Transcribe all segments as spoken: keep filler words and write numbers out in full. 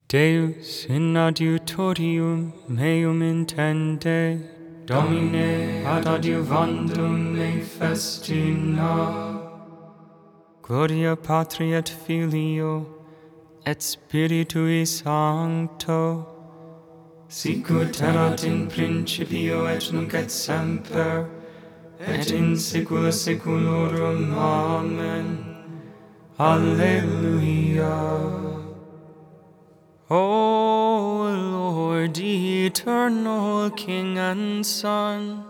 Deus in adiutorium meum intende, Domine ad adiuvandum me festina. Gloria Patri et Filio, et Spiritui Sancto, sicut erat in principio et nunc et semper, et in saecula saeculorum. Amen. Alleluia. O Lord, eternal King and Son,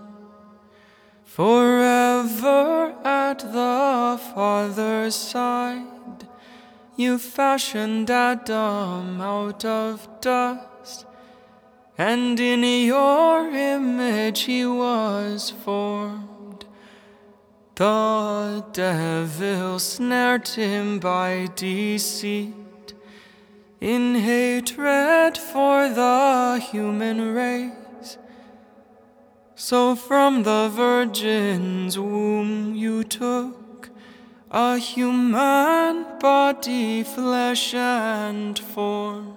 forever at the Father's side, you fashioned Adam out of dust, and in your image he was formed. The devil snared him by deceit, in hatred for the human race. So from the Virgin's womb you took a human body, flesh and form,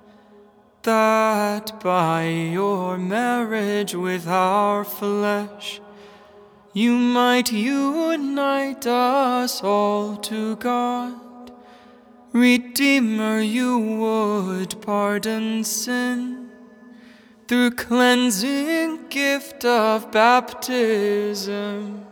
that by your marriage with our flesh you might unite us all to God. Redeemer, you would pardon sin through cleansing gift of baptism.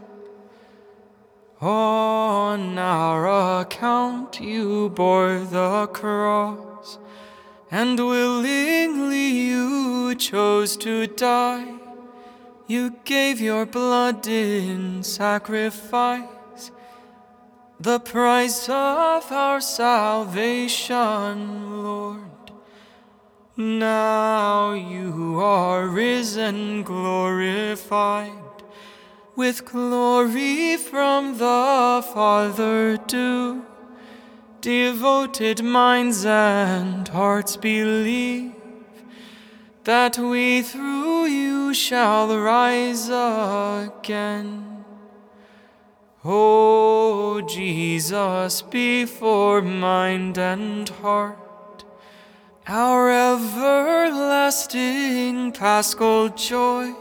On our account you bore the cross, and willingly you chose to die. You gave your blood in sacrifice, the price of our salvation, Lord. Now you are risen, glorified, with glory from the Father due. Devoted minds and hearts believe that we through you shall rise again. O Jesus, before mind and heart, our everlasting paschal joy,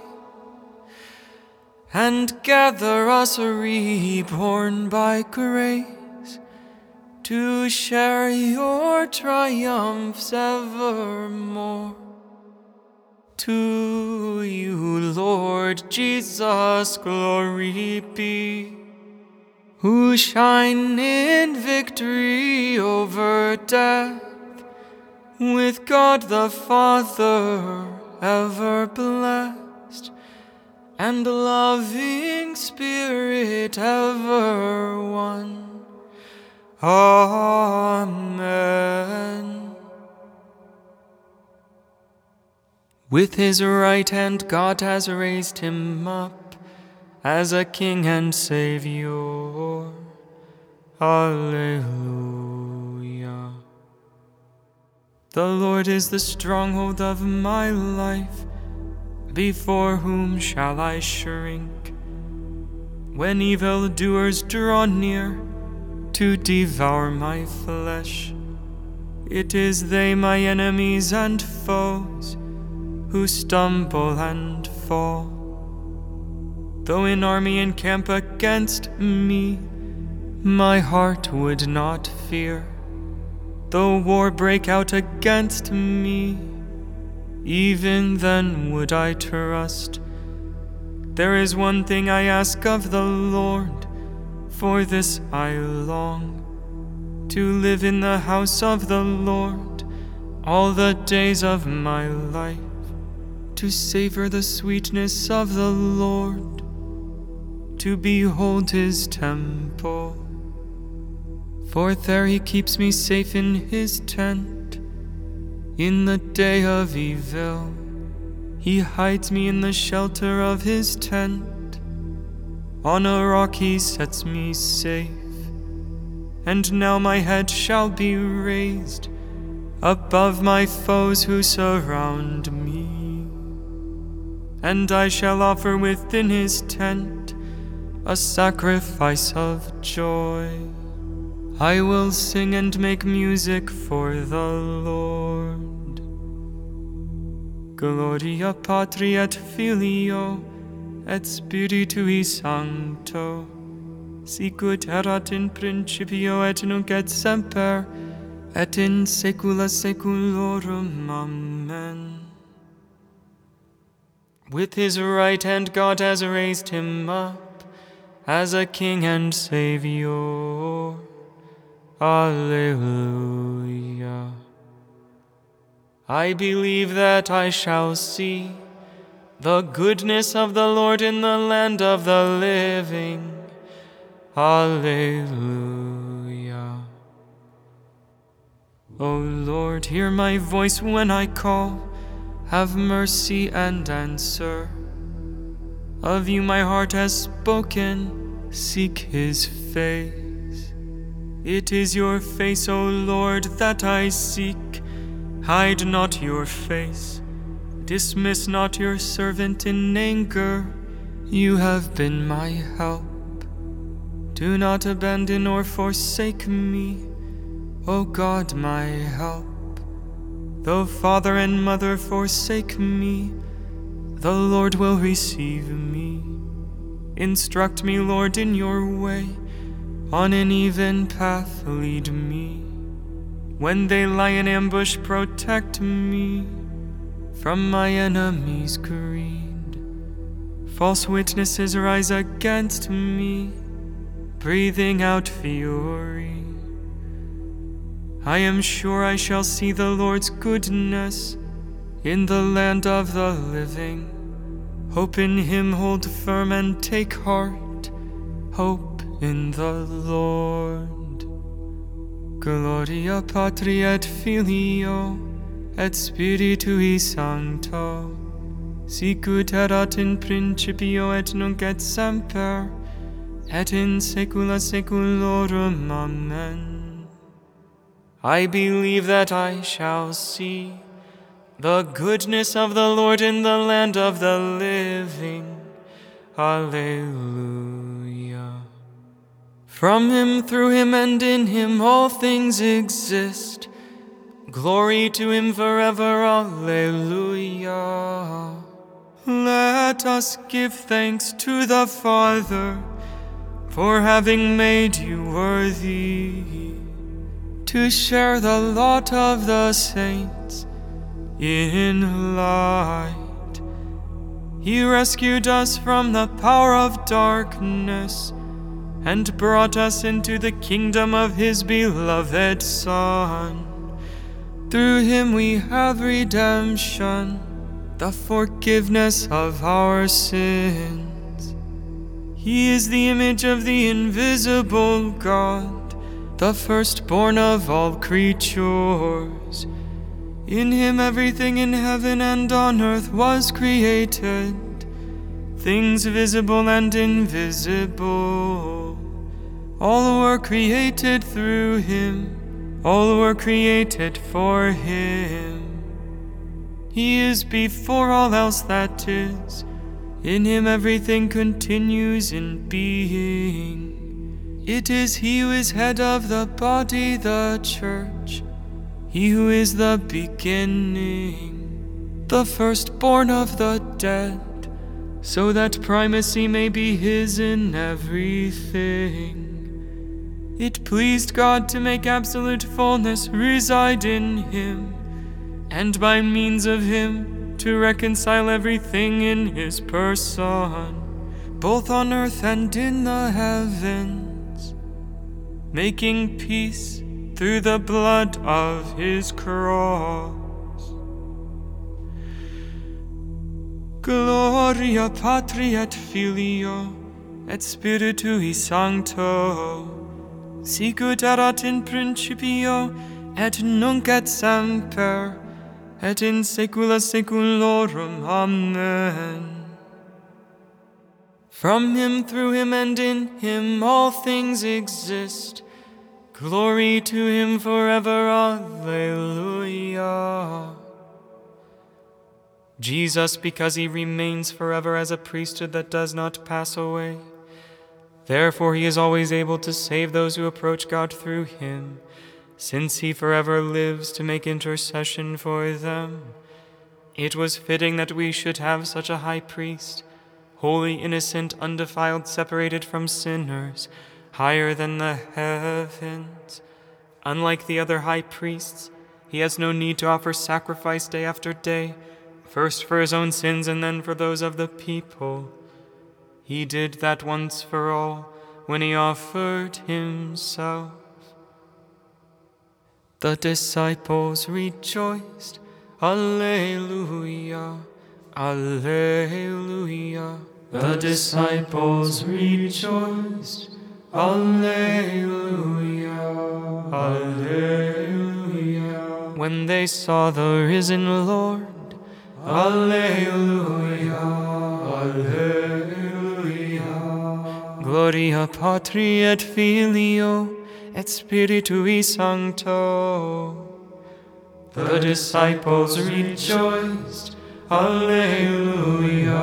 and gather us reborn by grace to share your triumphs evermore. To you, Lord Jesus, glory be, who shine in victory over death, with God the Father ever blessed, and loving Spirit ever one. Amen. With his right hand God has raised him up as a King and Savior. Alleluia. The Lord is the stronghold of my life. Before whom shall I shrink? When evildoers draw near to devour my flesh, it is they, my enemies and foes, who stumble and fall. Though an army encamp against me, my heart would not fear. Though war break out against me, even then would I trust. There is one thing I ask of the Lord, for this I long, to live in the house of the Lord all the days of my life, to savor the sweetness of the Lord, to behold his temple. For there he keeps me safe in his tent. In the day of evil, he hides me in the shelter of his tent. On a rock he sets me safe. And now my head shall be raised above my foes who surround me. And I shall offer within his tent a sacrifice of joy. I will sing and make music for the Lord. Gloria Patri et Filio et Spiritui Sancto, sicut erat in principio et nunc et semper, et in saecula saeculorum. Amen. With his right hand God has raised him up as a King and Saviour. Alleluia. I believe that I shall see the goodness of the Lord in the land of the living. Alleluia. O Lord, hear my voice when I call. Have mercy and answer. Of you my heart has spoken, seek his face. It is your face, O Lord, that I seek. Hide not your face. Dismiss not your servant in anger. You have been my help. Do not abandon or forsake me, O God, my help. Though father and mother forsake me, the Lord will receive me. Instruct me, Lord, in your way. On an even path lead me. When they lie in ambush, protect me from my enemies' greed. False witnesses rise against me, breathing out fury. I am sure I shall see the Lord's goodness in the land of the living. Hope in him, hold firm and take heart. Hope in the Lord. Gloria Patri et Filio et Spiritui Sancto, sicut erat in principio et nunc et semper, et in saecula saeculorum. Amen. I believe that I shall see the goodness of the Lord in the land of the living. Alleluia. From him, through him, and in him all things exist. Glory to him forever. Alleluia. Let us give thanks to the Father for having made you worthy to share the lot of the saints in light. He rescued us from the power of darkness and brought us into the kingdom of his beloved Son. Through him we have redemption, the forgiveness of our sins. He is the image of the invisible God, the firstborn of all creatures. In him everything in heaven and on earth was created, things visible and invisible. All were created through him, all were created for him. He is before all else that is. In him everything continues in being. It is he who is head of the body, the church, he who is the beginning, the firstborn of the dead, so that primacy may be his in everything. It pleased God to make absolute fullness reside in him, and by means of him to reconcile everything in his person, both on earth and in the heavens, making peace through the blood of his cross. Gloria Patri et Filio et Spiritui Sancto, sicut erat in principio et nunc et semper, et in saecula saeculorum. Amen. From him, through him, and in him all things exist. Glory to him forever. Alleluia. Jesus, because he remains forever as a priesthood that does not pass away, therefore he is always able to save those who approach God through him, since he forever lives to make intercession for them. It was fitting that we should have such a high priest, holy, innocent, undefiled, separated from sinners, higher than the heavens. Unlike the other high priests, he has no need to offer sacrifice day after day, first for his own sins and then for those of the people. He did that once for all when he offered himself. The disciples rejoiced. Alleluia, Alleluia. The disciples rejoiced. Alleluia, Alleluia. When they saw the risen Lord. Alleluia, Alleluia. Gloria Patri et Filio et Spiritui Sancto. The disciples rejoiced. Alleluia,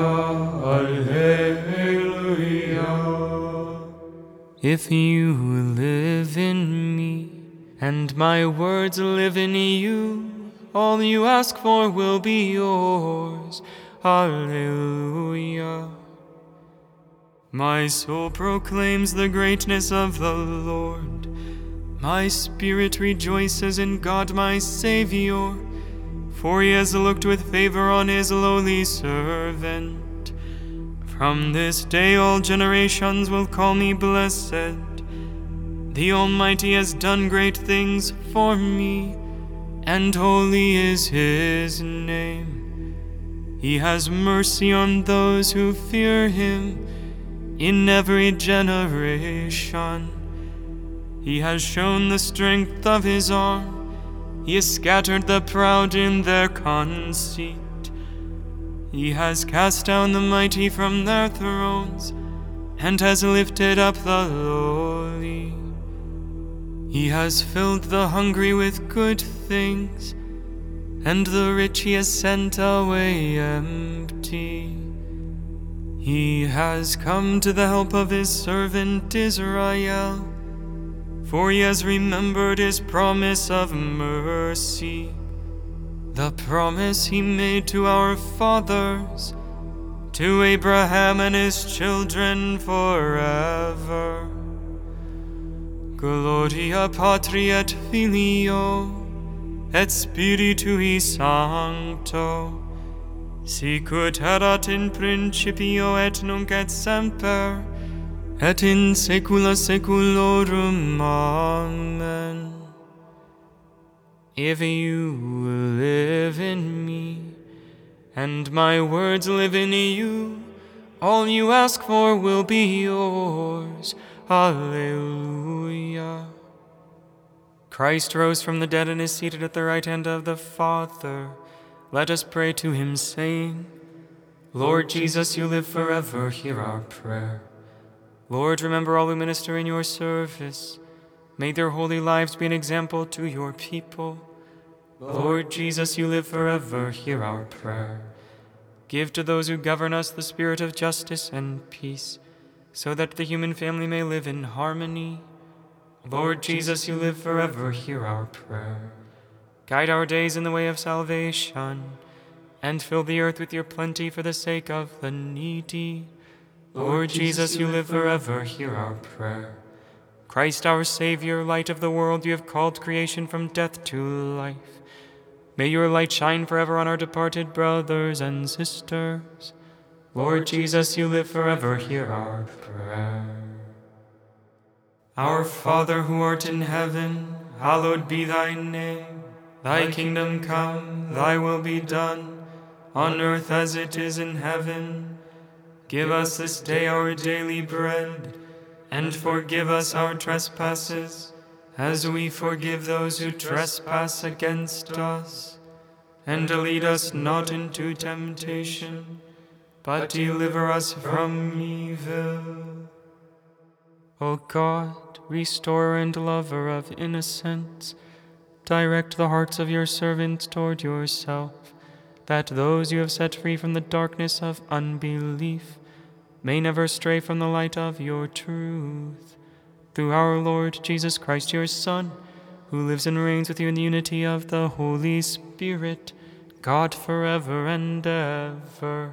Alleluia. If you live in me, and my words live in you, all you ask for will be yours. Alleluia. My soul proclaims the greatness of the Lord. My spirit rejoices in God my Savior, for he has looked with favor on his lowly servant. From this day all generations will call me blessed. The Almighty has done great things for me, and holy is his name. He has mercy on those who fear him in every generation. He has shown the strength of his arm. He has scattered the proud in their conceit. He has cast down the mighty from their thrones, and has lifted up the lowly. He has filled the hungry with good things, and the rich he has sent away empty. He has come to the help of his servant Israel, for he has remembered his promise of mercy, the promise he made to our fathers, to Abraham and his children forever. Gloria Patri et Filio et Spiritui Sancto, sicut erat in principio et nunc et semper, et in saecula saeculorum. Amen. If you live in me, and my words live in you, all you ask for will be yours. Alleluia. Christ rose from the dead and is seated at the right hand of the Father. Let us pray to him, saying, Lord Jesus, you live forever, hear our prayer. Lord, remember all who minister in your service. May their holy lives be an example to your people. Lord Jesus, you live forever, hear our prayer. Give to those who govern us the spirit of justice and peace, so that the human family may live in harmony. Lord Jesus, you live forever, hear our prayer. Guide our days in the way of salvation, and fill the earth with your plenty for the sake of the needy. Lord Jesus, you live forever, hear our prayer. Christ our Savior, light of the world, you have called creation from death to life. May your light shine forever on our departed brothers and sisters. Lord Jesus, you live forever, hear our prayer. Our Father who art in heaven, hallowed be thy name. Thy kingdom come, thy will be done, on earth as it is in heaven. Give us this day our daily bread, and forgive us our trespasses, as we forgive those who trespass against us. And lead us not into temptation, but deliver us from evil. O God, restorer and lover of innocence, direct the hearts of your servants toward yourself, that those you have set free from the darkness of unbelief may never stray from the light of your truth. Through our Lord Jesus Christ, your Son, who lives and reigns with you in the unity of the Holy Spirit, God forever and ever.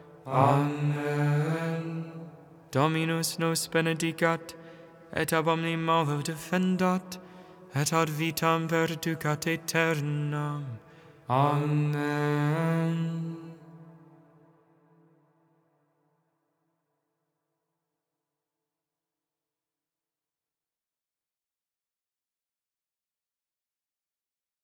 Amen. Dominus nos benedicat, et ab omni malo defendat, et ad vitam perducat aeternam. Amen.